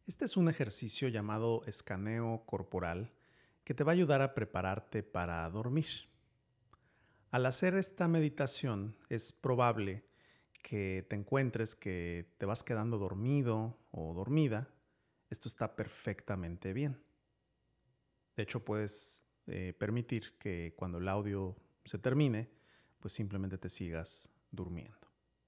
Este es un ejercicio llamado escaneo corporal que te va a ayudar a prepararte para dormir. Al hacer esta meditación es probable que te encuentres que te vas quedando dormido o dormida. Esto está perfectamente bien. De hecho, puedes permitir que cuando el audio se termine, pues simplemente te sigas durmiendo.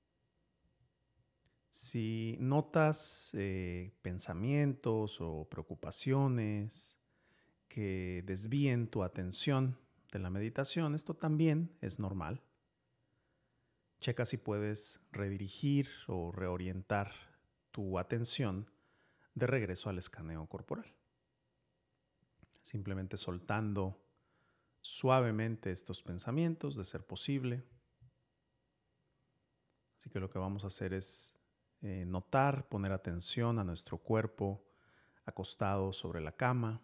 Si notas pensamientos o preocupaciones que desvíen tu atención de la meditación, esto también es normal. Checa si puedes redirigir o reorientar tu atención de regreso al escaneo corporal. Simplemente soltando suavemente estos pensamientos, de ser posible. Así que lo que vamos a hacer es notar, poner atención a nuestro cuerpo acostado sobre la cama.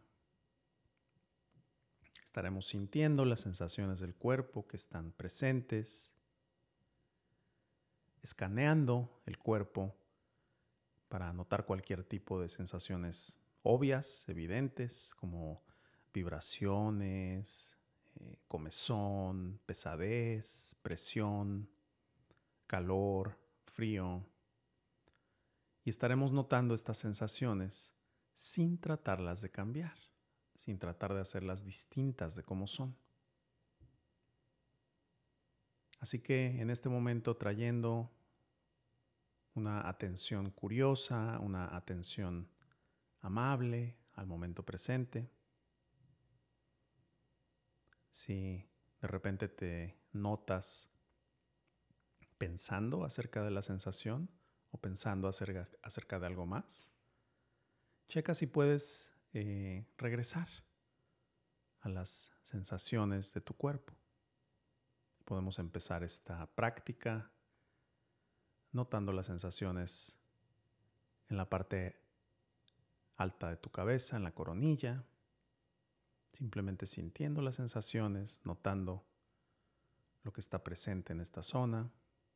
Estaremos sintiendo las sensaciones del cuerpo que están presentes, escaneando el cuerpo para notar cualquier tipo de sensaciones obvias, evidentes, como vibraciones, comezón, pesadez, presión, calor, frío. Y estaremos notando estas sensaciones sin tratarlas de cambiar, sin tratar de hacerlas distintas de cómo son. Así que en este momento, trayendo una atención curiosa, una atención amable al momento presente. Si de repente te notas pensando acerca de la sensación o pensando acerca de algo más, checa si puedes regresar a las sensaciones de tu cuerpo. Podemos empezar esta práctica notando las sensaciones en la parte alta de tu cabeza, en la coronilla, simplemente sintiendo las sensaciones, notando lo que está presente en esta zona.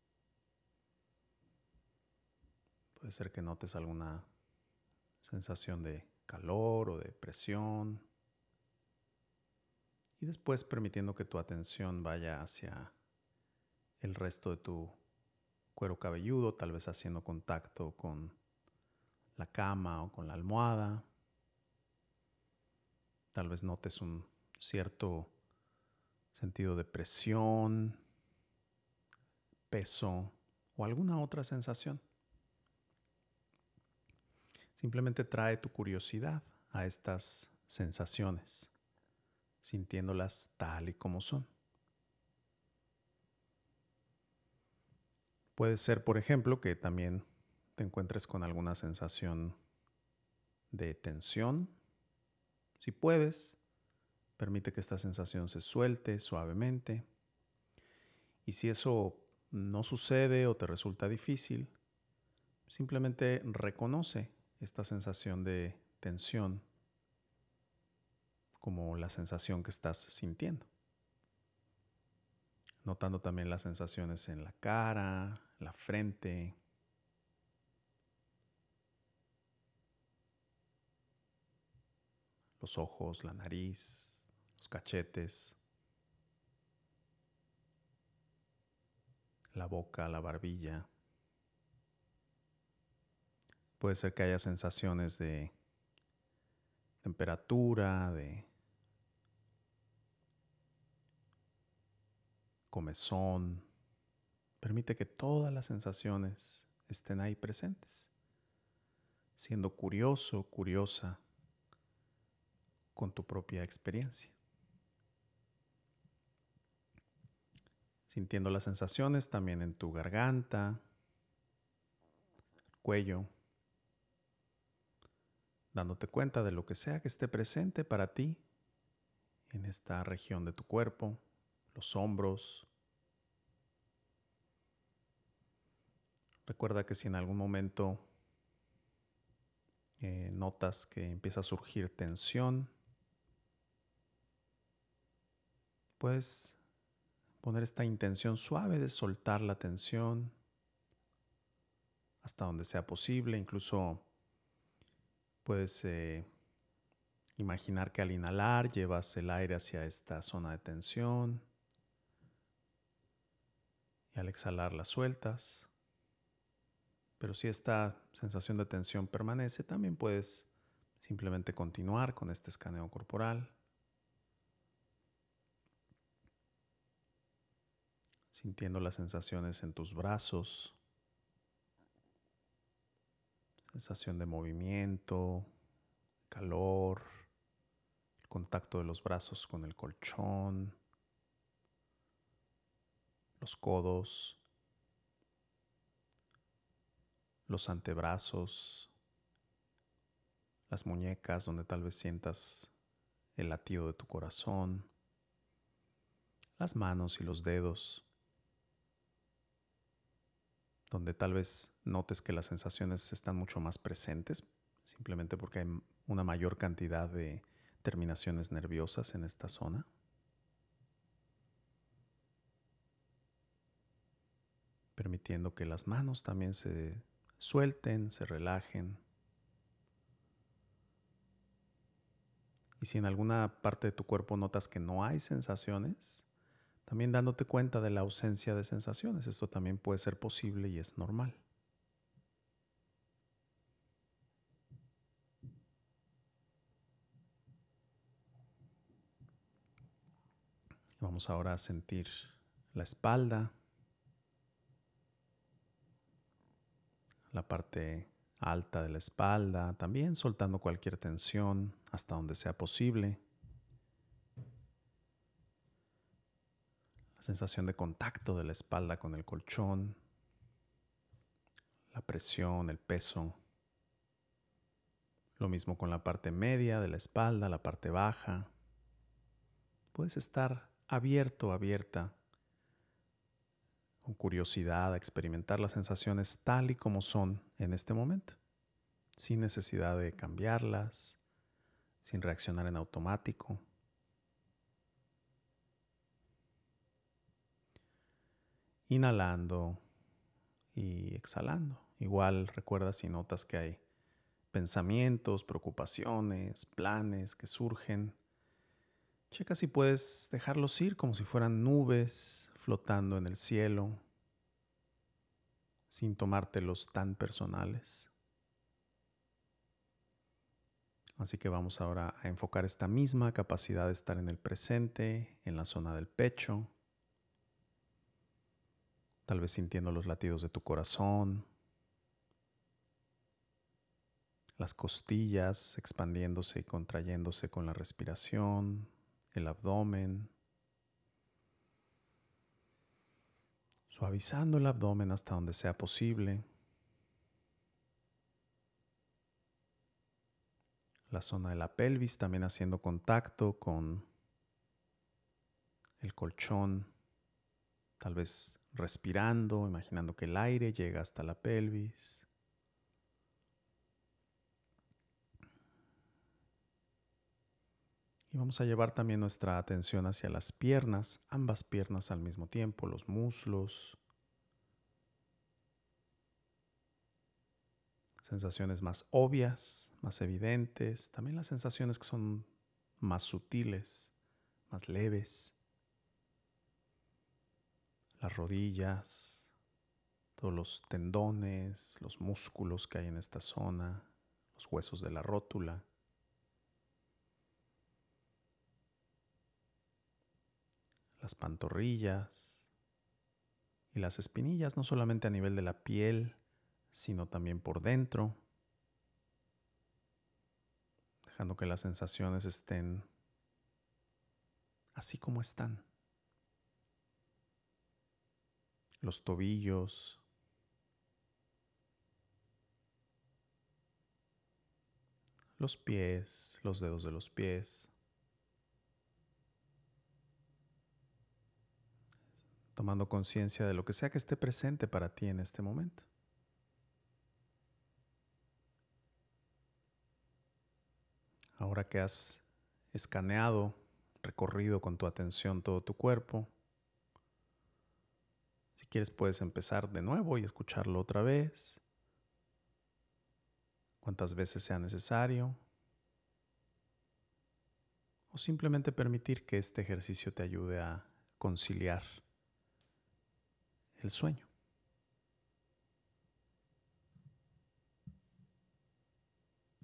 Puede ser que notes alguna sensación de calor o de presión. Y después permitiendo que tu atención vaya hacia el resto de tu cuero cabelludo, tal vez haciendo contacto con la cama o con la almohada. Tal vez notes un cierto sentido de presión, peso o alguna otra sensación. Simplemente trae tu curiosidad a estas sensaciones, sintiéndolas tal y como son. Puede ser, por ejemplo, que también te encuentres con alguna sensación de tensión. Si puedes, permite que esta sensación se suelte suavemente. Y si eso no sucede o te resulta difícil, simplemente reconoce esta sensación de tensión como la sensación que estás sintiendo. Notando también las sensaciones en la cara, la frente, los ojos, la nariz, los cachetes, la boca, la barbilla. Puede ser que haya sensaciones de temperatura, de comezón. Permite que todas las sensaciones estén ahí presentes, siendo curioso, curiosa con tu propia experiencia. Sintiendo las sensaciones también en tu garganta, cuello, dándote cuenta de lo que sea que esté presente para ti en esta región de tu cuerpo, los hombros. Recuerda que si en algún momento notas que empieza a surgir tensión, puedes poner esta intención suave de soltar la tensión hasta donde sea posible, incluso Puedes imaginar que al inhalar llevas el aire hacia esta zona de tensión y al exhalar la sueltas. Pero si esta sensación de tensión permanece, también puedes simplemente continuar con este escaneo corporal, sintiendo las sensaciones en tus brazos, sensación de movimiento, calor, el contacto de los brazos con el colchón, los codos, los antebrazos, las muñecas donde tal vez sientas el latido de tu corazón, las manos y los dedos, donde tal vez notes que las sensaciones están mucho más presentes, simplemente porque hay una mayor cantidad de terminaciones nerviosas en esta zona. Permitiendo que las manos también se suelten, se relajen. Y si en alguna parte de tu cuerpo notas que no hay sensaciones, también dándote cuenta de la ausencia de sensaciones. Esto también puede ser posible y es normal. Vamos ahora a sentir la espalda, la parte alta de la espalda, también soltando cualquier tensión hasta donde sea posible. La sensación de contacto de la espalda con el colchón, la presión, el peso. Lo mismo con la parte media de la espalda, la parte baja. Puedes estar abierto, abierta, con curiosidad a experimentar las sensaciones tal y como son en este momento, sin necesidad de cambiarlas, sin reaccionar en automático. Inhalando y exhalando. Igual recuerda si notas que hay pensamientos, preocupaciones, planes que surgen. Checa si puedes dejarlos ir como si fueran nubes flotando en el cielo, sin tomártelos tan personales. Así que vamos ahora a enfocar esta misma capacidad de estar en el presente, en la zona del pecho, tal vez sintiendo los latidos de tu corazón, las costillas expandiéndose y contrayéndose con la respiración, el abdomen, suavizando el abdomen hasta donde sea posible, la zona de la pelvis también haciendo contacto con el colchón, tal vez respirando, imaginando que el aire llega hasta la pelvis. Y vamos a llevar también nuestra atención hacia las piernas, ambas piernas al mismo tiempo, los muslos, sensaciones más obvias, más evidentes, también las sensaciones que son más sutiles, más leves, las rodillas, todos los tendones, los músculos que hay en esta zona, los huesos de la rótula. Las pantorrillas y las espinillas, no solamente a nivel de la piel, sino también por dentro, dejando que las sensaciones estén así como están. Los tobillos, los pies, los dedos de los pies, tomando conciencia de lo que sea que esté presente para ti en este momento. Ahora que has escaneado, recorrido con tu atención todo tu cuerpo, si quieres puedes empezar de nuevo y escucharlo otra vez. cuantas veces sea necesario, o simplemente permitir que este ejercicio te ayude a conciliar el sueño.